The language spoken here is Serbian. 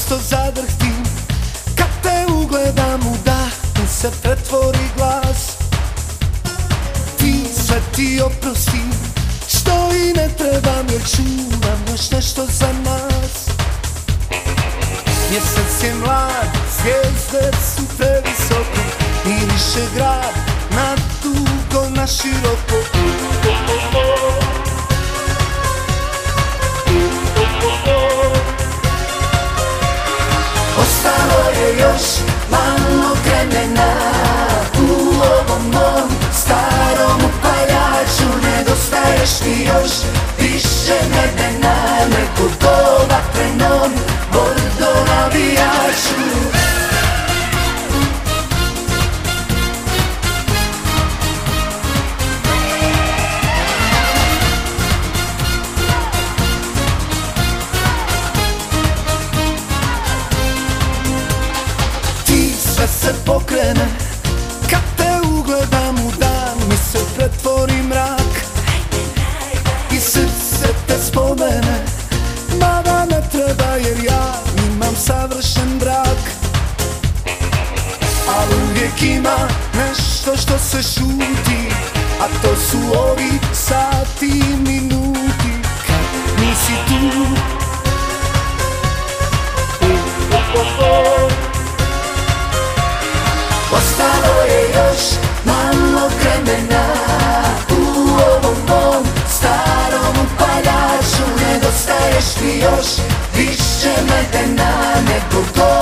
često zadrhtim kad te ugledam u dah, mi se pretvori glas. Ti sve ti oprosti, što i ne trebam jer čuvam još nešto za nas. Mjesec je mlad, zvijezde su previsoko, miriše grad na dugo, na široko. Ostalo je još malo vremena u ovom mom starom upaljaču. Nedostaješ mi još više vremena nego do vatrenom bordo navijaču. Se pokrene kad te ugledam u dan, mi se pretvori mrak i srce te spomene, mada ne treba jer ja imam savršen brak. Ali uvijek ima nešto što se šuti, a to su ovi sati i minuti kad nisi tu. Ostalo je još malo vremena u ovom mom starom upaljaču. Nedostaješ mi još više medena nego